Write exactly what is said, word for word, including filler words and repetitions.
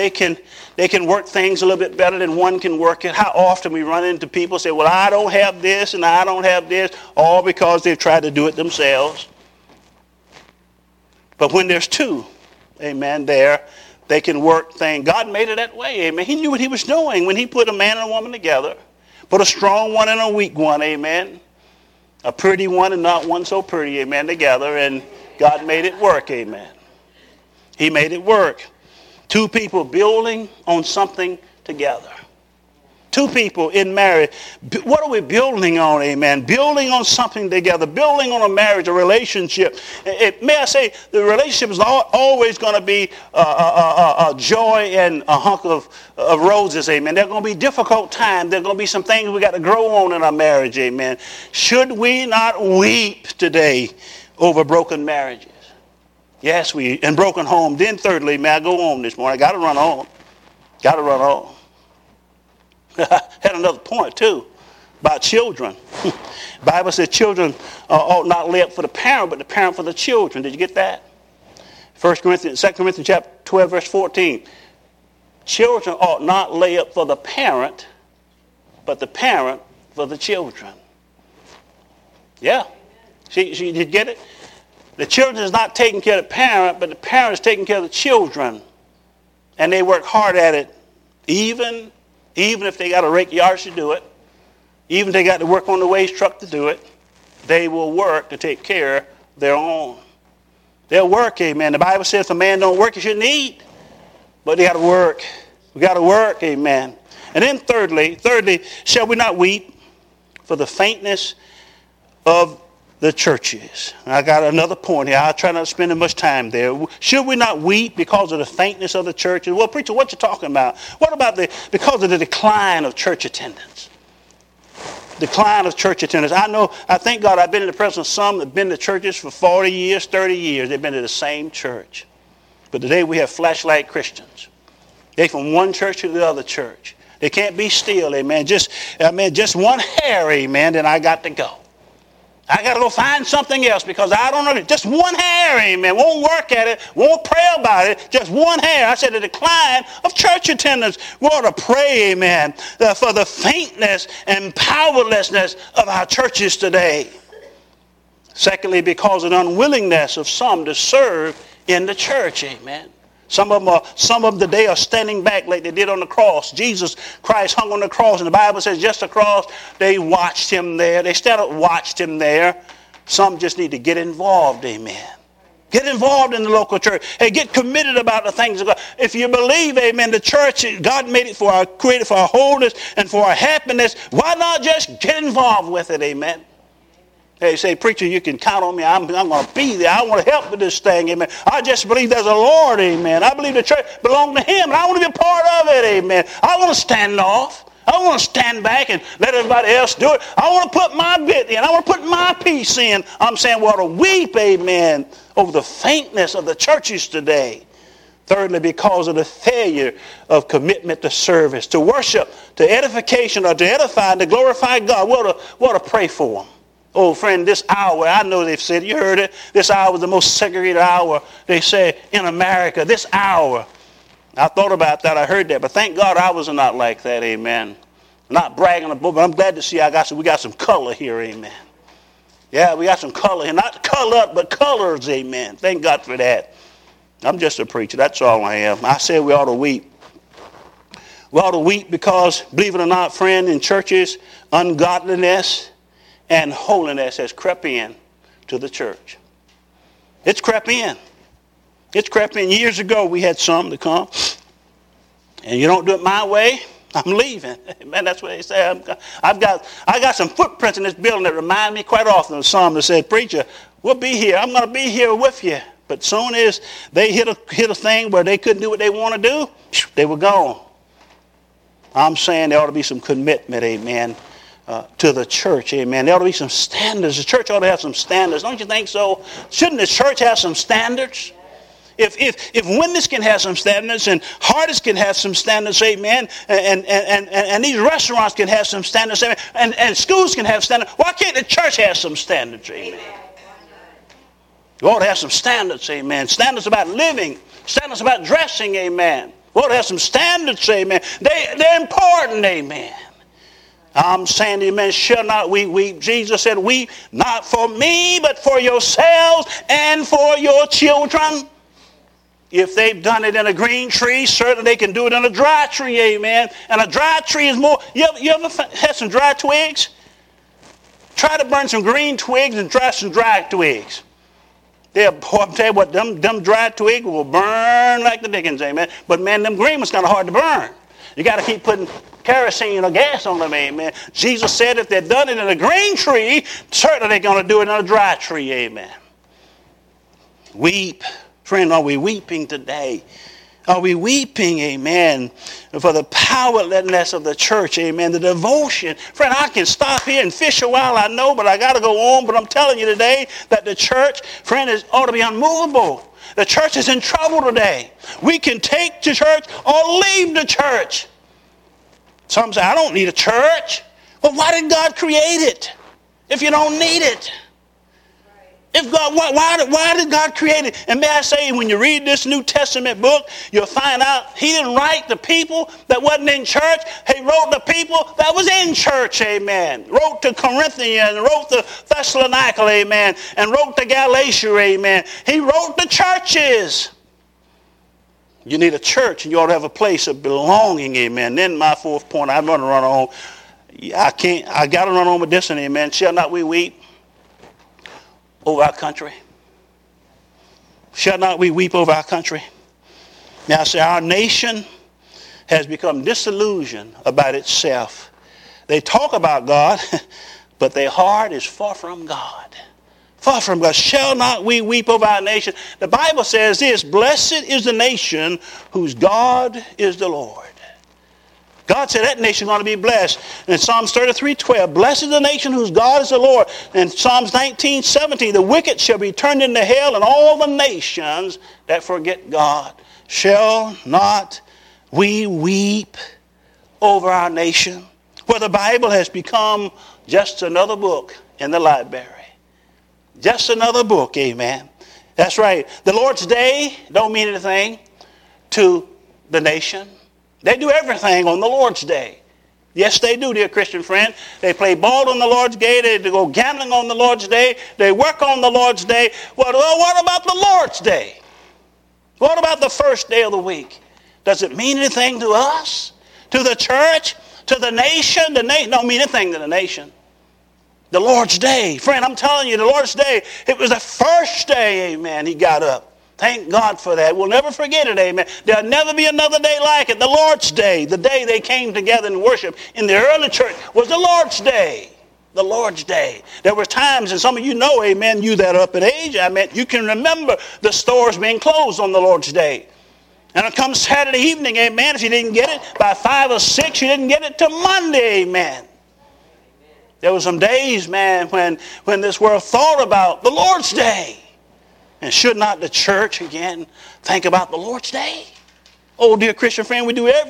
They can, they can work things a little bit better than one can work it. How often we run into people say, well, I don't have this and I don't have this, all because they've tried to do it themselves. But when there's two, amen, there, they can work things. God made it that way, amen. He knew what he was doing when he put a man and a woman together. Put a strong one and a weak one, amen. A pretty one and not one so pretty, amen, together. And God made it work, amen. He made it work. Two people building on something together. Two people in marriage. What are we building on, amen? Building on something together. Building on a marriage, a relationship. It, may I say, the relationship is always going to be a, a, a, a joy and a hunk of, of roses, amen. There are going to be difficult times. There are going to be some things we got to grow on in our marriage, amen. Should we not weep today over broken marriages? Yes, we, and broken home. Then thirdly, may I go on this morning? I got to run on. Got to run on. Had another point too about children. Bible says children uh, ought not lay up for the parent, but the parent for the children. Did you get that? First Corinthians, Second Corinthians chapter twelve, verse fourteen. Children ought not lay up for the parent, but the parent for the children. Yeah. See, see, did you get it? The children is not taking care of the parent, but the parent is taking care of the children. And they work hard at it, even, even if they got to rake yards to do it, even if they got to work on the waste truck to do it, they will work to take care of their own. They'll work, amen. The Bible says if a man don't work, he shouldn't eat. But they got to work. We got to work, amen. And then thirdly, thirdly, shall we not weep for the faintness of the churches? I got another point here. I'll try not to spend much time there. Should we not weep because of the faintness of the churches? Well, preacher, what you talking about? What about the because of the decline of church attendance? Decline of church attendance. I know, I thank God I've been in the presence of some that have been to churches for forty years, thirty years. They've been to the same church. But today we have flashlight Christians. They from one church to the other church. They can't be still, amen. Just, I mean, just one hair, amen, then I got to go. I got to go find something else because I don't know. Just one hair, amen. Won't work at it. Won't pray about it. Just one hair. I said the decline of church attendance. We ought to pray, amen, for the faintness and powerlessness of our churches today. Secondly, because of the unwillingness of some to serve in the church, amen. Some of them are, some of them today are standing back like they did on the cross. Jesus Christ hung on the cross, and the Bible says just across, they watched him there. They still watched him there. Some just need to get involved, amen. Get involved in the local church. Hey, get committed about the things of God. If you believe, amen, the church, God made it for our, created for our wholeness and for our happiness. Why not just get involved with it, amen? Hey, say, preacher, you can count on me. I'm, I'm going to be there. I want to help with this thing, amen. I just believe there's a Lord, amen. I believe the church belongs to him, and I want to be a part of it, amen. I want to stand off. I want to stand back and let everybody else do it. I want to put my bit in. I want to put my piece in. I'm saying we ought to weep, amen, over the faintness of the churches today. Thirdly, because of the failure of commitment to service, to worship, to edification, or to edify and to glorify God. We ought to, we ought to pray for them. Oh, friend, this hour, I know they've said, you heard it, this hour is the most segregated hour, they say, in America. This hour. I thought about that, I heard that, but thank God I was not like that, amen. Not bragging about, but I'm glad to see I got some, we got some color here, amen. Yeah, we got some color here. Not color, but colors, amen. Thank God for that. I'm just a preacher, that's all I am. I said we ought to weep. We ought to weep because, believe it or not, friend, in churches, ungodliness and holiness has crept in to the church. It's crept in. It's crept in. Years ago, we had some to come. And you don't do it my way, I'm leaving. Man, that's what they say. I've got, I got some footprints in this building that remind me quite often of some that said, preacher, we'll be here. I'm going to be here with you. But soon as they hit a, hit a thing where they couldn't do what they want to do, they were gone. I'm saying there ought to be some commitment, amen, Uh, to the church, amen. There ought to be some standards. The church ought to have some standards. Don't you think so? Shouldn't the church have some standards? If if if Wendy's can have some standards and Hardee's can have some standards, amen, and and, and, and, and these restaurants can have some standards, amen, and, and schools can have standards, why can't the church have some standards, amen? You ought to have some standards, amen. Standards about living, standards about dressing, amen. We ought to have some standards, amen. They, they're important, amen. I'm saying, amen, shall not we weep. Jesus said, weep not for me, but for yourselves and for your children. If they've done it in a green tree, certainly they can do it in a dry tree, amen. And a dry tree is more, you ever, you ever had some dry twigs? Try to burn some green twigs and try some dry twigs. They'll, I'll tell you what, them, them dry twigs will burn like the dickens, amen. But man, them green ones kind of hard to burn. You got to keep putting kerosene or gas on them, amen. Jesus said if they've done it in a green tree, certainly they're going to do it in a dry tree, amen. Weep. Friend, are we weeping today? Are we weeping, amen, for the powerlessness of the church, amen, the devotion? Friend, I can stop here and fish a while, I know, but I got to go on. But I'm telling you today that the church, friend, is, ought to be unmovable. The church is in trouble today. We can take the church or leave the church. Some say, I don't need a church. Well, why did God create it if you don't need it? If God, why, why, did, why did God create it? And may I say, when you read this New Testament book, you'll find out he didn't write the people that wasn't in church. He wrote the people that was in church, amen. Wrote to Corinthians, wrote to Thessalonica, amen. And wrote to Galatia, amen. He wrote the churches. You need a church, and you ought to have a place of belonging, amen. Then my fourth point, I'm going to run on. I can't, I got to run on with this one, amen. Shall not we weep over our country? Shall not we weep over our country? Now I say our nation has become disillusioned about itself. They talk about God, but their heart is far from God. Far from God. Shall not we weep over our nation? The Bible says this, blessed is the nation whose God is the Lord. God said that nation is going to be blessed. In Psalms thirty-three twelve, blessed is the nation whose God is the Lord. In Psalms nineteen seventeen, the wicked shall be turned into hell, and all the nations that forget God. Shall not we weep over our nation? Where the Bible has become just another book in the library. Just another book, amen. That's right. The Lord's Day don't mean anything to the nation. They do everything on the Lord's Day. Yes, they do, dear Christian friend. They play ball on the Lord's Day. They go gambling on the Lord's Day. They work on the Lord's Day. Well, well, what about the Lord's Day? What about the first day of the week? Does it mean anything to us? To the church? To the nation? The nation don't mean anything to the nation. The Lord's Day. Friend, I'm telling you, the Lord's Day, it was the first day, amen, he got up. Thank God for that. We'll never forget it, amen. There'll never be another day like it. The Lord's Day, the day they came together and worshiped in the early church, was the Lord's Day. The Lord's Day. There were times, and some of you know, amen, you that are up in age, I mean, you can remember the stores being closed on the Lord's Day. And it comes Saturday evening, amen, if you didn't get it by five or six, you didn't get it till Monday, amen. There were some days, man, when, when this world thought about the Lord's Day. And should not the church, again, think about the Lord's Day? Oh, dear Christian friend, we do everything.